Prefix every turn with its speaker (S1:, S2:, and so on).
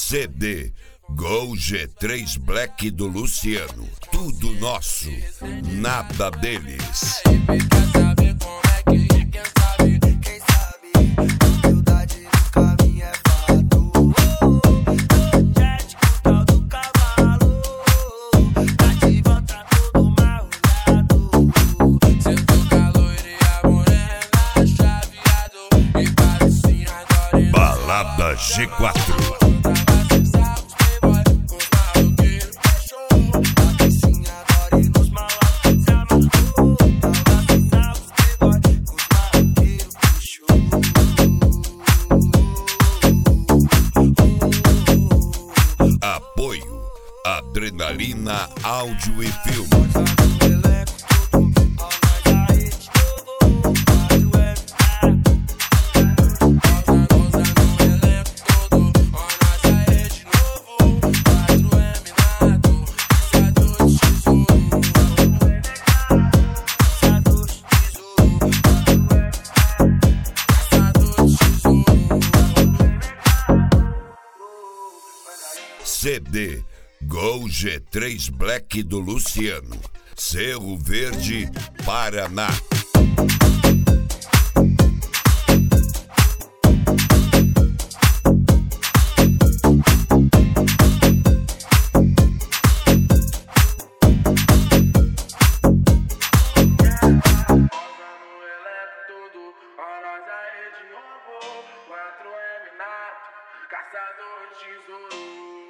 S1: CD Gol G3 Black do Luciano. Tudo nosso, nada deles. Balada G4. Apoio Adrenalina Áudio e Filme. CD Gol G3 Black do Luciano, Cerro Verde, Paraná.
S2: Caçador de tesouro.